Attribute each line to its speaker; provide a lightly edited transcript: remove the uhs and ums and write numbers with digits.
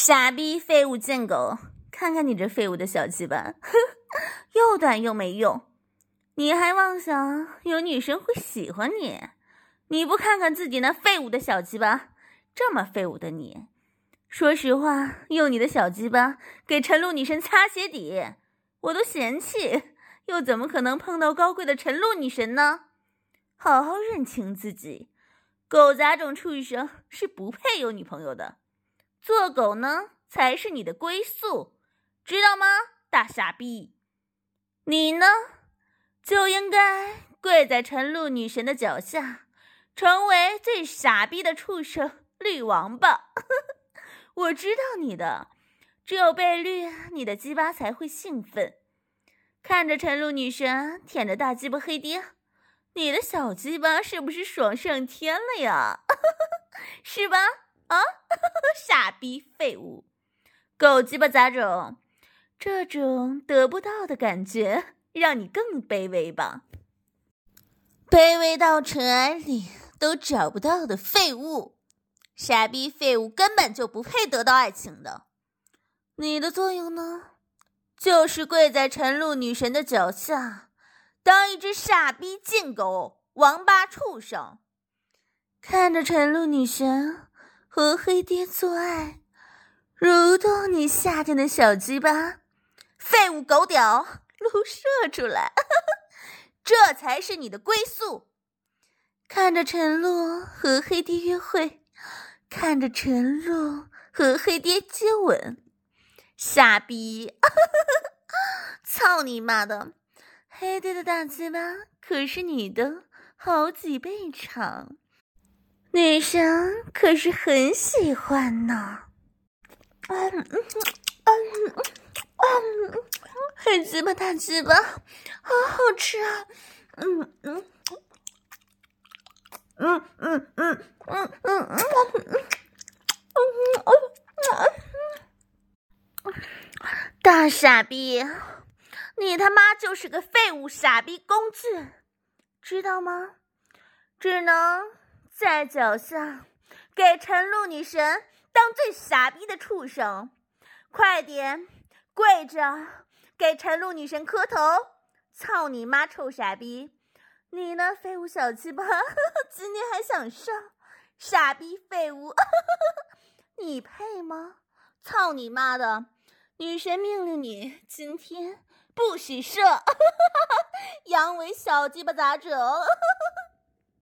Speaker 1: 傻逼废物贱狗，看看你这废物的小鸡巴，又短又没用，你还妄想有女生会喜欢你？你不看看自己那废物的小鸡巴，这么废物的你，说实话，用你的小鸡巴给晨露女神擦鞋底，我都嫌弃，又怎么可能碰到高贵的晨露女神呢？好好认清自己，狗杂种畜生是不配有女朋友的，做狗呢才是你的归宿，知道吗，大傻逼？你呢，就应该跪在晨露女神的脚下，成为最傻逼的畜生绿王八。我知道你的，只有被绿，你的鸡巴才会兴奋。看着晨露女神舔着大鸡巴黑爹，你的小鸡巴是不是爽上天了呀？是吧？啊，傻逼废物，狗鸡巴杂种，这种得不到的感觉让你更卑微吧？卑微到尘埃里都找不到的废物，傻逼废物根本就不配得到爱情的。你的作用呢，就是跪在晨露女神的脚下，当一只傻逼贱狗、王八畜生，看着晨露女神和黑爹做爱，蠕动你夏天的小鸡巴，废物狗屌露射出来，这才是你的归宿。看着晨露和黑爹约会，看着晨露和黑爹接吻，傻逼！操你妈的！黑爹的大鸡巴可是你的好几倍长，女神可是很喜欢呢。黑鸡巴大鸡巴，好好吃啊！大傻逼，你他妈就是个废物傻逼工具，知道吗？只能在脚下给晨露女神当最傻逼的畜生，快点跪着给晨露女神磕头！操你妈臭傻逼！你呢，废物小鸡巴，今天还想上？傻逼废物，你配吗？操你妈的！女神命令你今天不许射，阳痿小鸡巴杂种！